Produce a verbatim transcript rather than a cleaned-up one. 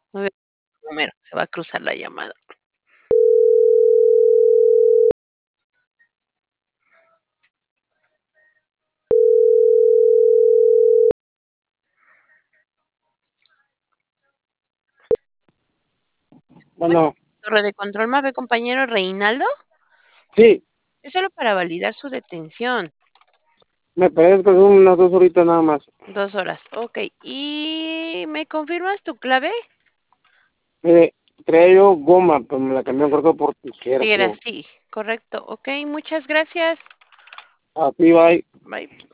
A ver, número, se va a cruzar la llamada. Bueno. Torre de control, ¿me ve compañero Reinaldo? Sí. Es solo para validar su detención. Me parece que son unas dos horitas nada más. dos horas, okey, ¿y me confirmas tu clave? Mire, traía yo goma, pero me la cambiaron creo que por tijera, Tijera, creo. sí, correcto. Okey, muchas gracias. A ti, bye. Bye.